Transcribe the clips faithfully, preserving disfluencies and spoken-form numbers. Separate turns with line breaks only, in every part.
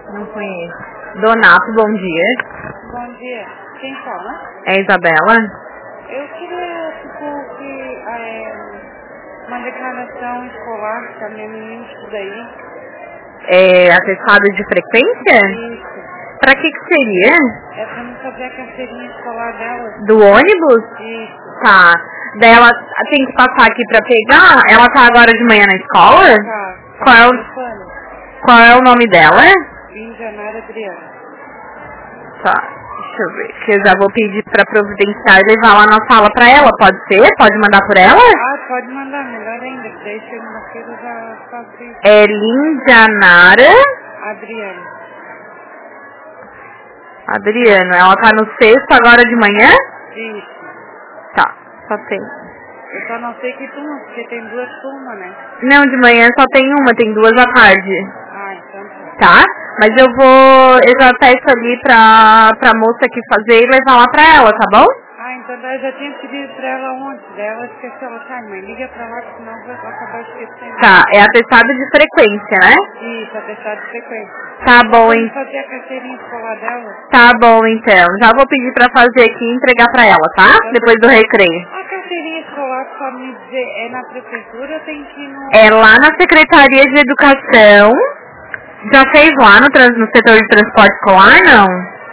Não conheço. Donato, bom dia.
Bom dia. Quem fala?
É Isabela?
Eu queria, tipo, que é, uma declaração escolar que a minha menina estuda aí.
É atestado de frequência?
Isso.
Pra que que seria?
É pra não fazer a carteirinha escolar dela.
Do ônibus?
Isso.
Tá. Daí ela tem que passar aqui pra pegar? Ela tá agora de manhã na escola?
Tá.
Qual é o,
Telefone.
qual é o nome dela?
Indianara Adriana.
Tá. Deixa eu ver. Que eu já vou pedir pra providenciar e levar lá na sala pra ela. Pode ser? Pode mandar por ela?
Ah, pode mandar. Melhor ainda. Que daí segunda-feira eu já faço isso.
É Lindianara
Adriana.
Adriano. Ela tá no sexto agora de manhã?
Isso.
Tá. Só tem.
Eu só não sei que turma, porque tem duas turmas, né?
Não, de manhã só tem uma. Tem duas à tarde.
Ah, então tá.
Tá? Mas eu vou, eu já peço ali pra, pra moça aqui fazer e levar lá pra ela, tá bom?
Ah, então daí eu já tinha pedido pra ela ontem. Daí ela esqueceu. Ela, tá, mãe, liga pra lá, porque senão vai acabar esquecendo.
Tá, é atestado de frequência, né?
Isso, atestado de frequência.
Tá bom,
Vamos
hein?
fazer a carteirinha escolar dela?
Tá bom, então. Já vou pedir pra fazer aqui e entregar pra ela, tá? Depois do recreio.
A carteirinha escolar, só me dizer, é na prefeitura ou tem que ir no...
É lá na Secretaria de Educação. Já fez lá no, trans, no setor de transporte escolar, não?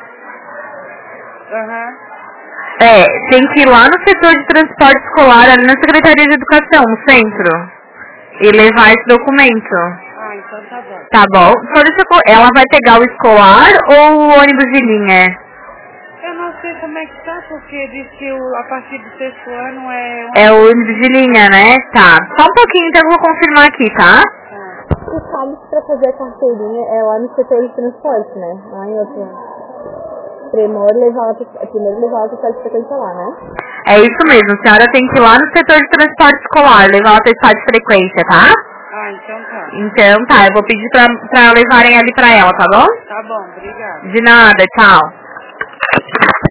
Aham. Uhum.
É, tem que ir lá no setor de transporte escolar, ali na Secretaria de Educação, no centro. E levar esse documento.
Ah, então tá bom.
Tá bom. Só deixa eu... Ela vai pegar o escolar ou o ônibus de linha?
Eu não sei como é que tá, porque diz que o, a partir do sexto ano é... Um...
É o ônibus de linha, né? Tá. Só um pouquinho, então eu vou confirmar aqui, tá?
Ah.
Os sábados pra fazer a carteirinha é lá no setor de transporte, né? Lá em outro... Primeiro levar primeiro levar o atestado de frequência lá, né? É isso mesmo, a senhora tem que ir lá no setor de transporte escolar, levar o atestado de frequência, tá?
Ah, então tá.
Então tá, eu vou pedir pra, pra levarem ali pra ela, tá bom?
Tá bom, obrigada.
De nada, tchau.